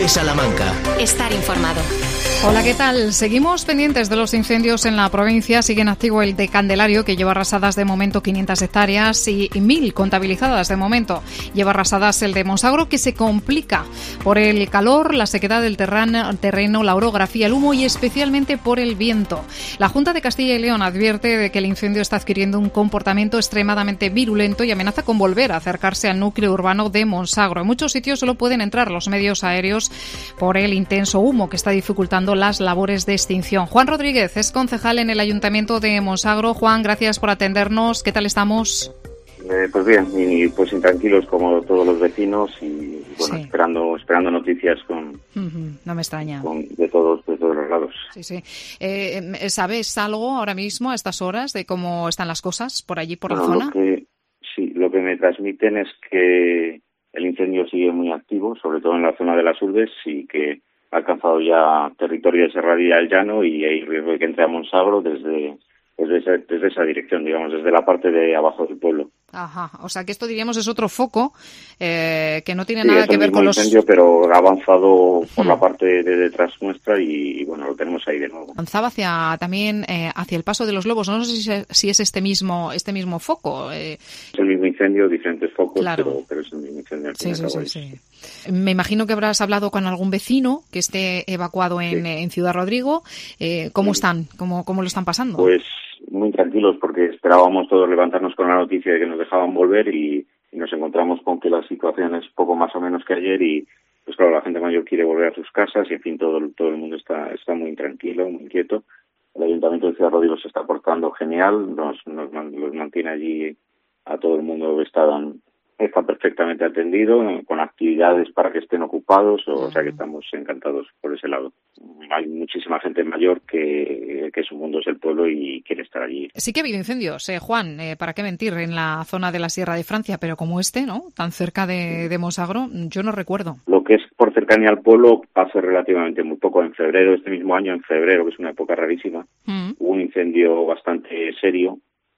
Cope Salamanca. Estar informado. Hola, ¿qué tal? Seguimos pendientes de los incendios en la provincia. Sigue en activo el de Candelario, que lleva arrasadas de momento 500 hectáreas y 1.000 contabilizadas de momento. Lleva arrasadas el de Monsagro, que se complica por el calor, la sequedad del terreno, la orografía, el humo y especialmente por el viento. La Junta de Castilla y León advierte de que el incendio está adquiriendo un comportamiento extremadamente virulento y amenaza con volver a acercarse al núcleo urbano de Monsagro. En muchos sitios solo pueden entrar los medios aéreos por el intenso humo que está dificultando las labores de extinción. Juan Rodríguez es concejal en el Ayuntamiento de Monsagro. Juan, gracias por atendernos. ¿Qué tal estamos? Pues bien, y pues intranquilos como todos los vecinos y bueno, sí, esperando noticias no me extraña. De todos los lados. Sí. ¿Sabes algo ahora mismo a estas horas de cómo están las cosas por allí, por la zona? Lo que me transmiten es que el incendio sigue muy activo, sobre todo en la zona de las Urbes, y que ha alcanzado ya territorio de Serradilla del Llano y hay riesgo de que entre a Monsagro desde esa dirección, digamos, desde la parte de abajo del pueblo. Ajá, o sea que esto diríamos es otro foco que no tiene nada que ver con los... incendio, pero ha avanzado por la parte de detrás nuestra y bueno, lo tenemos ahí de nuevo. Avanzaba también hacia el Paso de los Lobos, no sé si es este mismo foco. Es el mismo incendio, diferentes focos, claro, pero es el mismo incendio. Sí. Me imagino que habrás hablado con algún vecino que esté evacuado en Ciudad Rodrigo. ¿Cómo están? ¿Cómo lo están pasando? Pues muy tranquilos, porque esperábamos todos levantarnos con la noticia de que nos dejaban volver y nos encontramos con que la situación es poco más o menos que ayer y pues claro, la gente mayor quiere volver a sus casas y en fin, todo el mundo está muy tranquilo, muy inquieto. El Ayuntamiento de Ciudad Rodrigo se está portando genial, los mantiene allí a todo el mundo, está perfectamente atendido, con actividades para que estén ocupados, o sea que estamos encantados por ese lado. Hay muchísima gente mayor que su mundo es el pueblo y quiere estar allí. Sí que ha habido incendios, Juan, para qué mentir, en la zona de la Sierra de Francia, pero como ¿no? Tan cerca de Monsagro, yo no recuerdo. Lo que es por cercanía al pueblo hace relativamente muy poco. En febrero, este mismo año, que es una época rarísima, hubo un incendio bastante serio.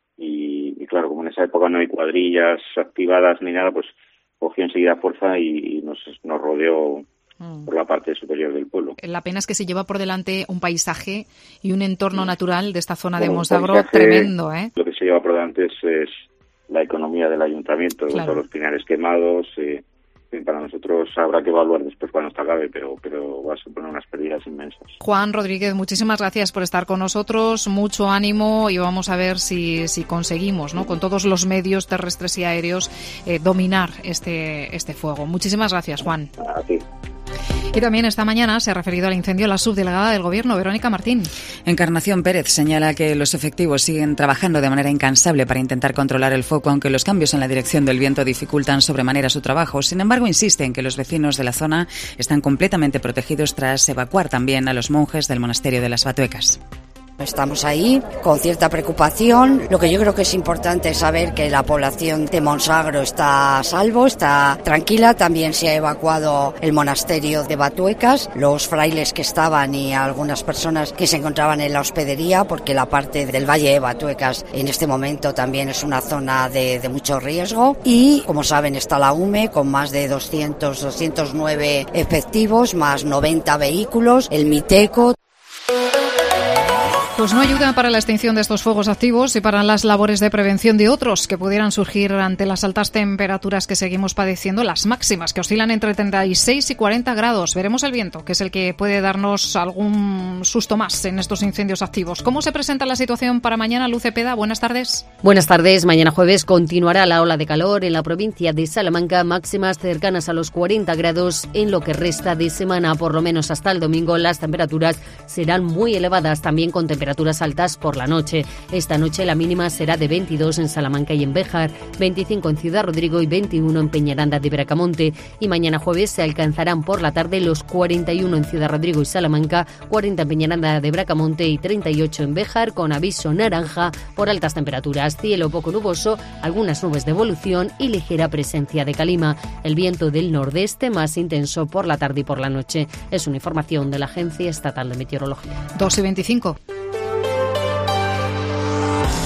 Y claro, como en esa época no hay cuadrillas activadas ni nada, pues cogió enseguida fuerza y nos rodeó por la parte superior del pueblo. La pena es que se lleva por delante un paisaje y un entorno natural de esta zona de Monsagro tremendo, ¿eh? Lo que se lleva por delante es la economía del ayuntamiento, claro, todos los pinares quemados. Para nosotros habrá que evaluar después cuando se acabe, pero va a suponer unas pérdidas inmensas. Juan Rodríguez, muchísimas gracias por estar con nosotros, mucho ánimo y vamos a ver si conseguimos, ¿no?, con todos los medios terrestres y aéreos dominar este fuego. Muchísimas gracias, Juan. A ti. Y también esta mañana se ha referido al incendio la subdelegada del Gobierno, Verónica Martín. Encarnación Pérez señala que los efectivos siguen trabajando de manera incansable para intentar controlar el foco, aunque los cambios en la dirección del viento dificultan sobremanera su trabajo. Sin embargo, insiste en que los vecinos de la zona están completamente protegidos tras evacuar también a los monjes del monasterio de las Batuecas. Estamos ahí con cierta preocupación. Lo que yo creo que es importante es saber que la población de Monsagro está a salvo, está tranquila. También se ha evacuado el monasterio de Batuecas, los frailes que estaban y algunas personas que se encontraban en la hospedería, porque la parte del Valle de Batuecas en este momento también es una zona de mucho riesgo. Y, como saben, está la UME con más de 209 efectivos, más 90 vehículos, el Miteco. Pues no ayuda para la extinción de estos fuegos activos y para las labores de prevención de otros que pudieran surgir ante las altas temperaturas que seguimos padeciendo, las máximas que oscilan entre 36 y 40 grados. Veremos el viento, que es el que puede darnos algún susto más en estos incendios activos. ¿Cómo se presenta la situación para mañana, Luz Cepeda? Buenas tardes. Buenas tardes. Mañana jueves continuará la ola de calor en la provincia de Salamanca, máximas cercanas a los 40 grados en lo que resta de semana. Por lo menos hasta el domingo las temperaturas serán muy elevadas, también con temperaturas altas por la noche. Esta noche la mínima será de 22 en Salamanca y en Béjar, 25 en Ciudad Rodrigo y 21 en Peñaranda de Bracamonte. Y mañana jueves se alcanzarán por la tarde los 41 en Ciudad Rodrigo y Salamanca, 40 en Peñaranda de Bracamonte y 38 en Béjar, con aviso naranja por altas temperaturas. Cielo poco nuboso, algunas nubes de evolución y ligera presencia de calima. El viento del nordeste más intenso por la tarde y por la noche. Es una información de la Agencia Estatal de Meteorología. 2:25.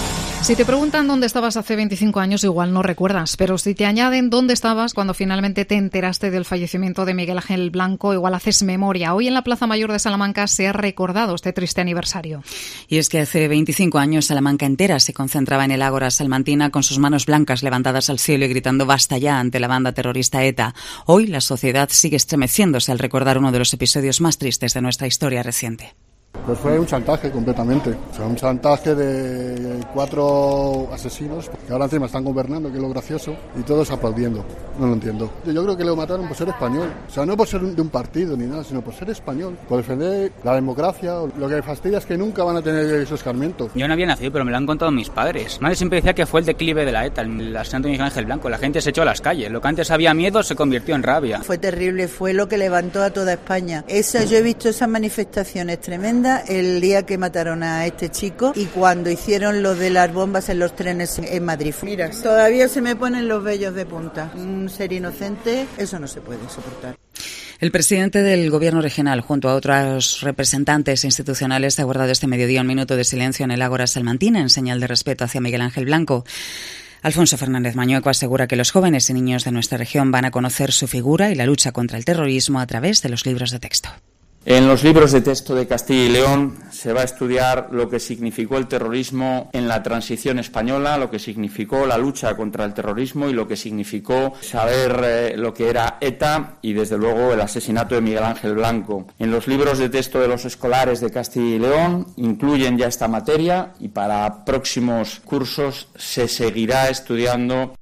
Si te preguntan dónde estabas hace 25 años, igual no recuerdas, pero si te añaden dónde estabas cuando finalmente te enteraste del fallecimiento de Miguel Ángel Blanco, igual haces memoria. Hoy en la Plaza Mayor de Salamanca se ha recordado este triste aniversario. Y es que hace 25 años Salamanca entera se concentraba en el Ágora salmantina con sus manos blancas levantadas al cielo y gritando basta ya ante la banda terrorista ETA. Hoy la sociedad sigue estremeciéndose al recordar uno de los episodios más tristes de nuestra historia reciente. Pues fue un chantaje completamente, o sea, un chantaje de 4 asesinos que ahora encima están gobernando, que es lo gracioso, y todos aplaudiendo. No lo entiendo. Yo creo que lo mataron por ser español, o sea, no por ser de un partido ni nada, sino por ser español, por defender la democracia. Lo que fastidia es que nunca van a tener esos escarmientos. Yo no había nacido, pero me lo han contado mis padres. Madre siempre decía que fue el declive de la ETA, el asesinato de Miguel Ángel Blanco. La gente se echó a las calles. Lo que antes había miedo se convirtió en rabia. Fue terrible, fue lo que levantó a toda España. Yo he visto esas manifestaciones tremendas el día que mataron a este chico y cuando hicieron lo de las bombas en los trenes en Madrid. Mira, todavía se me ponen los vellos de punta. Un ser inocente, eso no se puede soportar. El presidente del Gobierno regional, junto a otros representantes institucionales, ha guardado este mediodía un minuto de silencio en el Ágora salmantina en señal de respeto hacia Miguel Ángel Blanco. Alfonso Fernández Mañueco asegura que los jóvenes y niños de nuestra región van a conocer su figura y la lucha contra el terrorismo a través de los libros de texto. En los libros de texto de Castilla y León se va a estudiar lo que significó el terrorismo en la transición española, lo que significó la lucha contra el terrorismo y lo que significó saber lo que era ETA y, desde luego, el asesinato de Miguel Ángel Blanco. En los libros de texto de los escolares de Castilla y León incluyen ya esta materia y para próximos cursos se seguirá estudiando.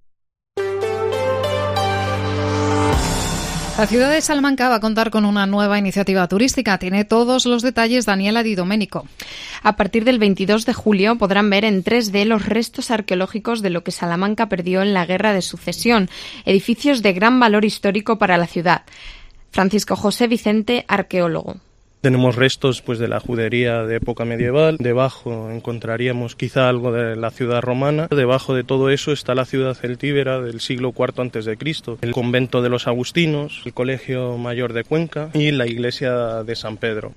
La ciudad de Salamanca va a contar con una nueva iniciativa turística. Tiene todos los detalles Daniela Di Domenico. A partir del 22 de julio podrán ver en 3D los restos arqueológicos de lo que Salamanca perdió en la Guerra de Sucesión, edificios de gran valor histórico para la ciudad. Francisco José Vicente, arqueólogo. Tenemos restos de la judería de época medieval, debajo encontraríamos quizá algo de la ciudad romana, debajo de todo eso está la ciudad celtíbera del siglo IV a.C., el convento de los agustinos, el colegio mayor de Cuenca y la iglesia de San Pedro.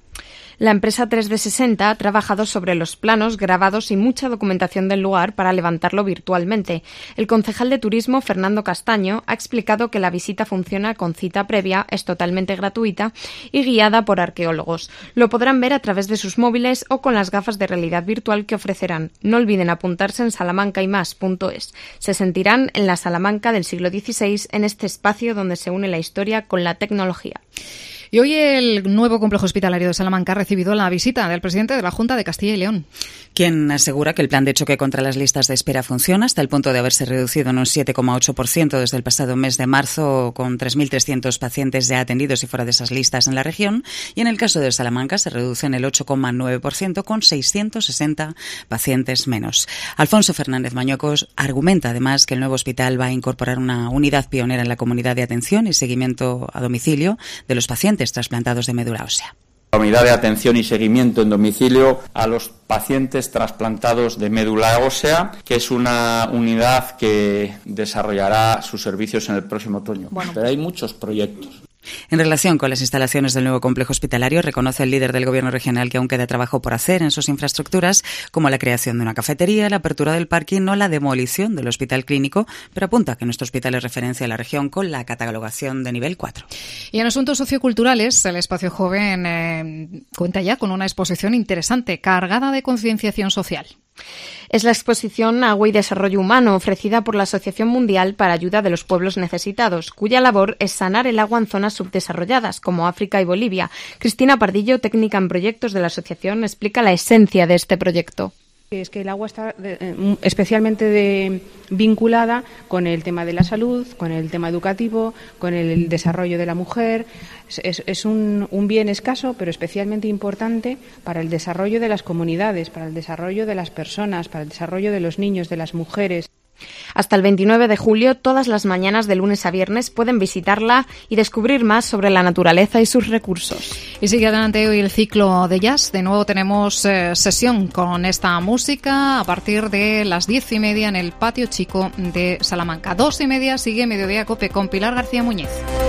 La empresa 3D60 ha trabajado sobre los planos, grabados y mucha documentación del lugar para levantarlo virtualmente. El concejal de Turismo, Fernando Castaño, ha explicado que la visita funciona con cita previa, es totalmente gratuita y guiada por arqueólogos. Lo podrán ver a través de sus móviles o con las gafas de realidad virtual que ofrecerán. No olviden apuntarse en salamancaymas.es. Se sentirán en la Salamanca del siglo XVI, en este espacio donde se une la historia con la tecnología. Y hoy el nuevo complejo hospitalario de Salamanca ha recibido la visita del presidente de la Junta de Castilla y León, quien asegura que el plan de choque contra las listas de espera funciona hasta el punto de haberse reducido en un 7,8% desde el pasado mes de marzo, con 3.300 pacientes ya atendidos y fuera de esas listas en la región, y en el caso de Salamanca se reduce en el 8,9% con 660 pacientes menos. Alfonso Fernández Mañueco argumenta además que el nuevo hospital va a incorporar una unidad pionera en la comunidad de atención y seguimiento a domicilio de los pacientes trasplantados de médula ósea. La unidad de atención y seguimiento en domicilio a los pacientes trasplantados de médula ósea, que es una unidad que desarrollará sus servicios en el próximo otoño. Pero hay muchos proyectos. En relación con las instalaciones del nuevo complejo hospitalario, reconoce el líder del Gobierno regional que aún queda trabajo por hacer en sus infraestructuras, como la creación de una cafetería, la apertura del parking o la demolición del hospital clínico, pero apunta que nuestro hospital es referencia en la región con la catalogación de nivel 4. Y en asuntos socioculturales, el Espacio Joven cuenta ya con una exposición interesante, cargada de concienciación social. Es la exposición Agua y Desarrollo Humano, ofrecida por la Asociación Mundial para Ayuda de los Pueblos Necesitados, cuya labor es sanar el agua en zonas subdesarrolladas, como África y Bolivia. Cristina Pardillo, técnica en proyectos de la asociación, explica la esencia de este proyecto. Es que el agua está especialmente vinculada con el tema de la salud, con el tema educativo, con el desarrollo de la mujer. Es un bien escaso, pero especialmente importante para el desarrollo de las comunidades, para el desarrollo de las personas, para el desarrollo de los niños, de las mujeres. Hasta el 29 de julio, todas las mañanas de lunes a viernes pueden visitarla y descubrir más sobre la naturaleza y sus recursos. Y sigue adelante hoy el ciclo de jazz. De nuevo tenemos sesión con esta música a partir de las 10:30 en el Patio Chico de Salamanca. 2:30 sigue Mediodía Cope con Pilar García Muñiz.